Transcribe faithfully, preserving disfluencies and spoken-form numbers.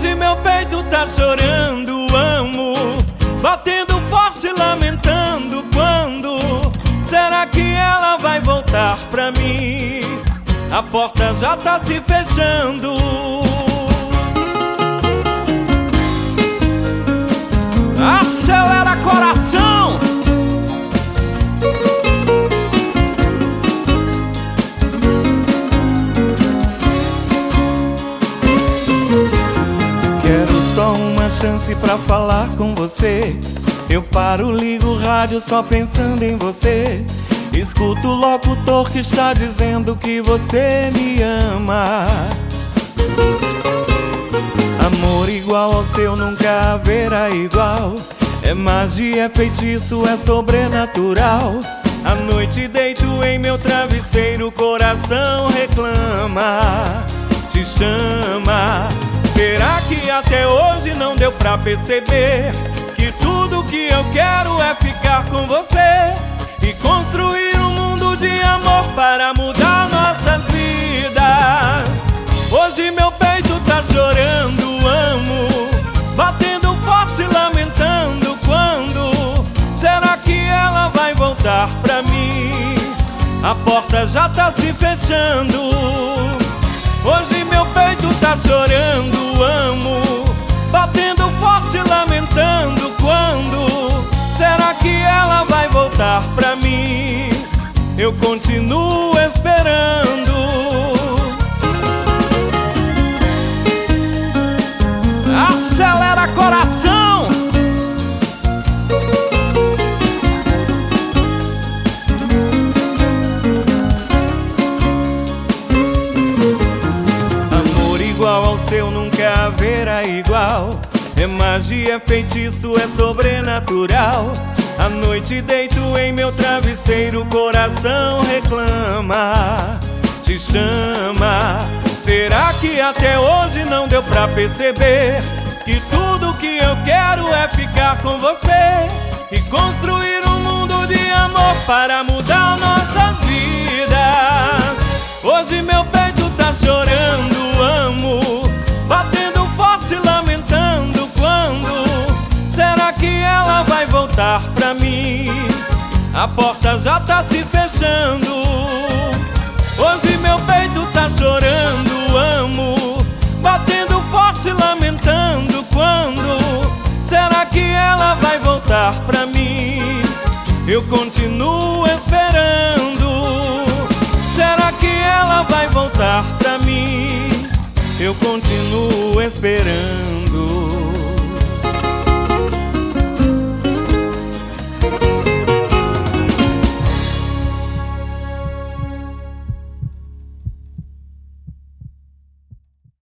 Hoje meu peito tá chorando, amo, batendo forte, lamentando. Quando será que ela vai voltar pra mim? A porta já tá se fechando. Acelera coração! Quero só uma chance pra falar com você. Eu paro, ligo o rádio só pensando em você. Escuto o locutor que está dizendo que você me ama. Amor igual ao seu nunca haverá igual. É magia, é feitiço, é sobrenatural. À noite deito em meu travesseiro, o coração reclama, te chama. Será que até hoje não deu pra perceber que tudo que eu quero é ficar com você e construir um mundo de amor para mudar nossas vidas? Hoje meu peito tá chorando, amo, batendo forte, lamentando. Quando será que ela vai voltar pra mim? A porta já tá se fechando. Hoje meu peito tá chorando, amo, batendo forte, lamentando. Quando será que ela vai voltar pra mim? Eu continuo esperando. Acelera coração! Amor igual ao seu nunca haverá igual. É magia, é feitiço, é sobrenatural. À noite deito em meu travesseiro, o coração reclama, te chama. Será que até hoje não deu pra perceber que tudo que eu quero é ficar com você e construir um mundo de amor para mudar nossas vidas? Hoje meu peito tá chorando, amo, batendo forte, lamentando. Quando será que ela vai voltar pra mim? A porta já tá se fechando. Hoje meu peito tá chorando, amo, batendo forte, lamentando. Quando será que ela vai voltar pra mim? Eu continuo esperando.